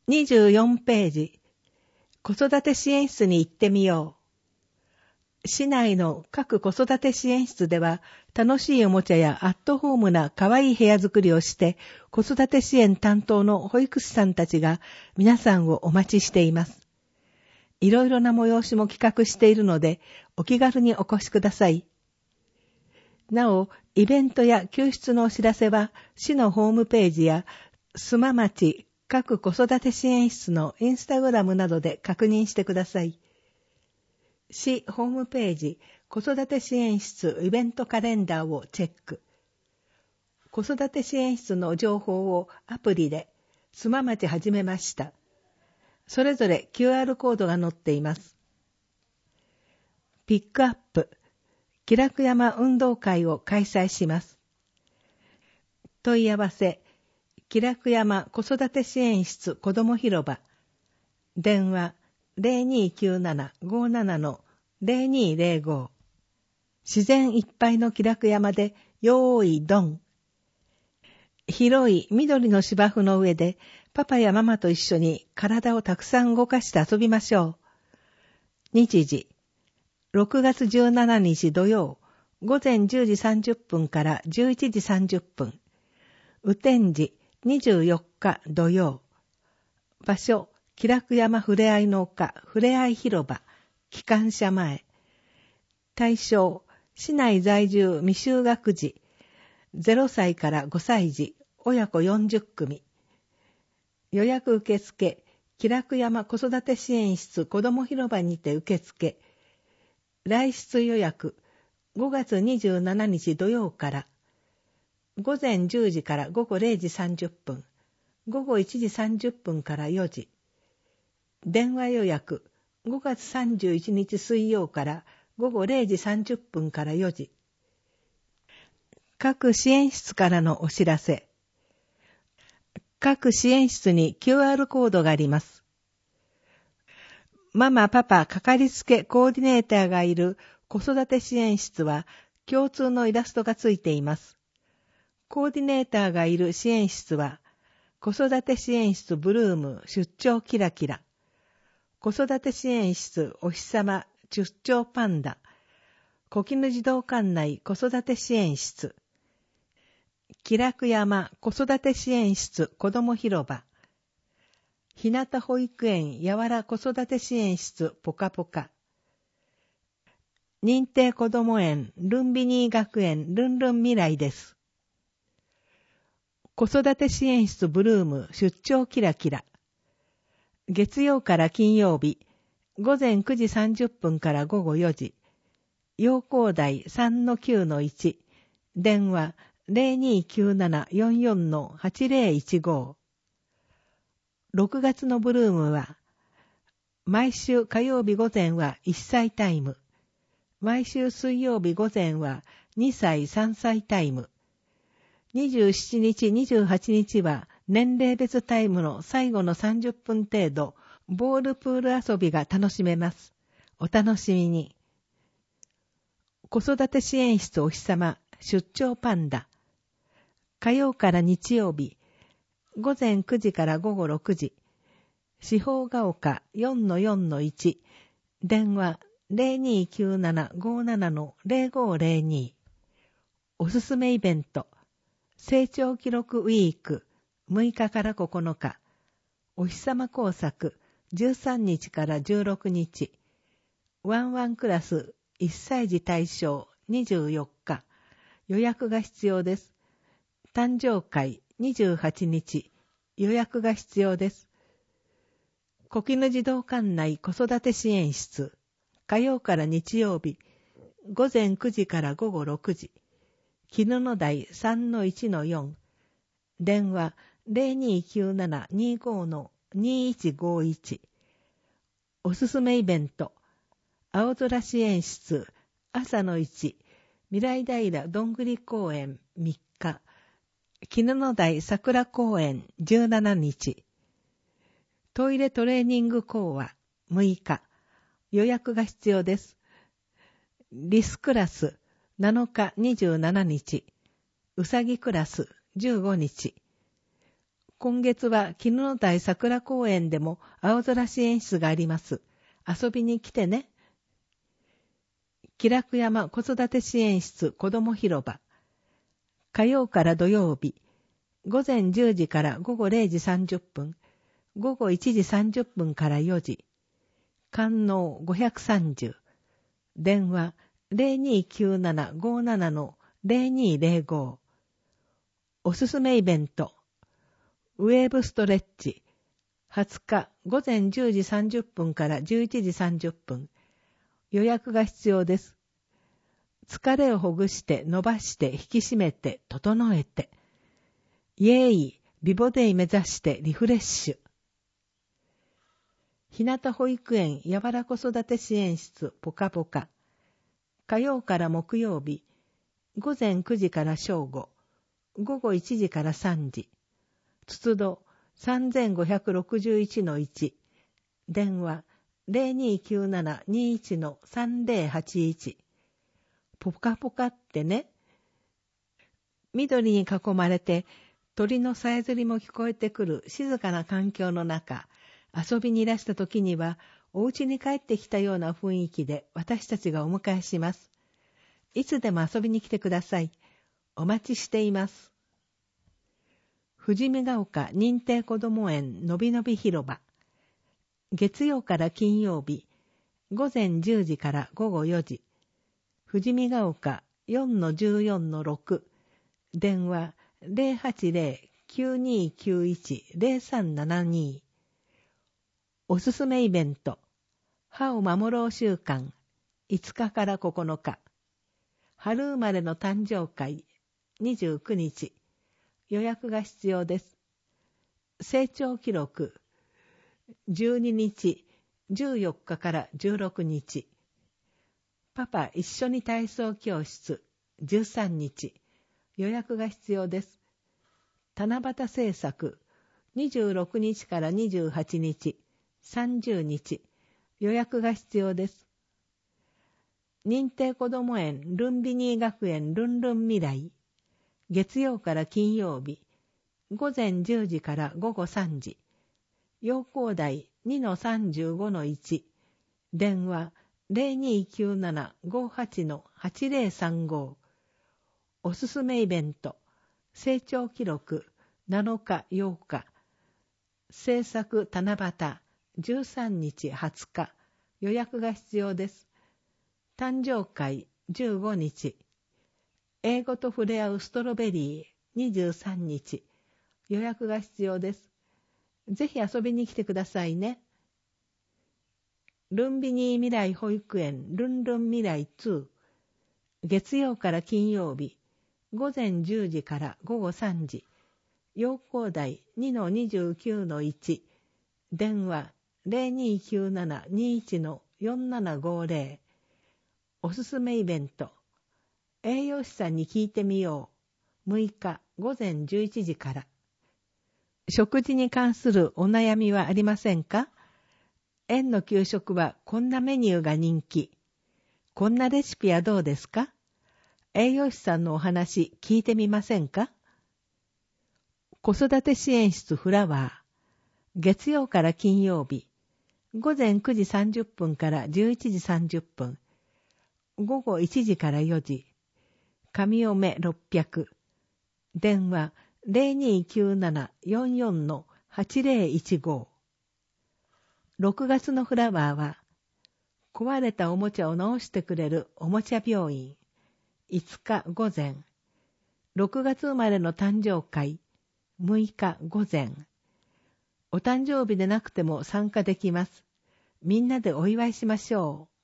24ページ、子育て支援室に行ってみよう。市内の各子育て支援室では、楽しいおもちゃやアットホームな可愛い部屋作りをして、子育て支援担当の保育士さんたちが皆さんをお待ちしています。いろいろな催しも企画しているので、お気軽にお越しください。なお、イベントや救出のお知らせは、市のホームページや、須磨町各子育て支援室のインスタグラムなどで確認してください。市ホームページ、子育て支援室イベントカレンダーをチェック。子育て支援室の情報をアプリで、須磨町始めました。それぞれ QR コードが載っています。ピックアップ、気楽山運動会を開催します。問い合わせ、気楽山子育て支援室子ども広場。電話 0297-57-0205。自然いっぱいの気楽山でよーいどん。広い緑の芝生の上でパパやママと一緒に体をたくさん動かして遊びましょう。日時、6月17日土曜、午前10時30分から11時30分。雨天時、24日土曜。場所、気楽山ふれあいの丘ふれあい広場、機関車前。対象、市内在住未就学児、0歳から5歳児、親子40組。予約受付、気楽山子育て支援室子ども広場にて受付。来室予約、5月27日土曜から、午前10時から午後0時30分、午後1時30分から4時。電話予約、5月31日水曜から午後0時30分から4時。各支援室からのお知らせ。各支援室に QR コードがあります。ママ、パパ、かかりつけコーディネーターがいる子育て支援室は共通のイラストがついています。コーディネーターがいる支援室は、子育て支援室ブルーム出張キラキラ、子育て支援室お日様出張パンダ、小絹児童館内子育て支援室、気楽山子育て支援室子ども広場、日向保育園やわら子育て支援室ポカポカ、認定こども園ルンビニー学園ルンルン未来です。子育て支援室ブルーム出張キラキラ。月曜から金曜日、午前9時30分から午後4時。陽光台 3-9-1。電話 0297-44-8015。6月のブルームは、毎週火曜日午前は1歳タイム。毎週水曜日午前は2歳3歳タイム。27日、28日は年齢別タイムの最後の30分程度、ボールプール遊びが楽しめます。お楽しみに。子育て支援室お日様、出張パンダ。火曜から日曜日、午前9時から午後6時。四方が丘 4-4-1。電話 0297-57-0502。おすすめイベント。成長記録ウィーク6日から9日。お日様工作13日から16日。ワンワンクラス1歳児対象24日。予約が必要です。誕生会28日。予約が必要です。小絹児童館内子育て支援室。火曜から日曜日。午前9時から午後6時。絹の台 3-1-4。電話 0297-25-2151。おすすめイベント。青空支援室朝の1。未来平どんぐり公園3日。絹の台桜公園17日。トイレトレーニング講話6日。予約が必要です。リスクラス7日27日。うさぎクラス15日。 今月は絹の台桜公園でも青空支援室があります。遊びに来てね。気楽山子育て支援室子ども広場。火曜から土曜日、午前10時から午後0時30分、午後1時30分から4時。官能530。電話 0297-57-0205。おすすめイベント。ウェーブストレッチ。20日午前10時30分から11時30分。予約が必要です。疲れをほぐして伸ばして引き締めて整えて。イエーイ、美ボデイ目指してリフレッシュ。日向保育園やわら子育て支援室ポカポカ。火曜から木曜日、午前9時から正午、午後1時から3時。つつど 3561-1。電話 0297-21-3081。ポカポカってね。緑に囲まれて鳥のさえずりも聞こえてくる静かな環境の中、遊びにいらした時にはお家に帰ってきたような雰囲気で私たちがお迎えします。いつでも遊びに来てください。お待ちしています。富士見ヶ丘認定こども園のびのび広場。月曜から金曜日、午前10時から午後4時。富士見ヶ丘 4-14-6。電話 080-9291-0372。おすすめイベント。歯を守ろう週間。5日から9日。春生まれの誕生会。29日。予約が必要です。成長記録。12日、14日から16日。パパ一緒に体操教室。13日。予約が必要です。七夕製作。26日から28日。30日。予約が必要です。認定こども園ルンビニー学園ルンルン未来。月曜から金曜日。午前10時から午後3時。陽光台 2-35-1。電話 0297-58-8035。おすすめイベント。成長記録7日8日。制作七夕13日20日。予約が必要です。誕生会15日。英語と触れ合うストロベリー23日。予約が必要です。ぜひ遊びに来てくださいね。ルンビニー未来保育園ルンルン未来2。月曜から金曜日。午前10時から午後3時。陽光台 2-29-1。電話 0297-21-4750。おすすめイベント。栄養士さんに聞いてみよう。6日午前11時から。食事に関するお悩みはありませんか？園の給食はこんなメニューが人気。こんなレシピはどうですか？栄養士さんのお話聞いてみませんか？子育て支援室フラワー。月曜から金曜日。午前9時30分から11時30分。午後1時から4時。上尾目600。電話 0297-44-8015。6月のフラワーは、壊れたおもちゃを直してくれるおもちゃ病院。5日午前。6月生まれの誕生会。6日午前。お誕生日でなくても参加できます。みんなでお祝いしましょう。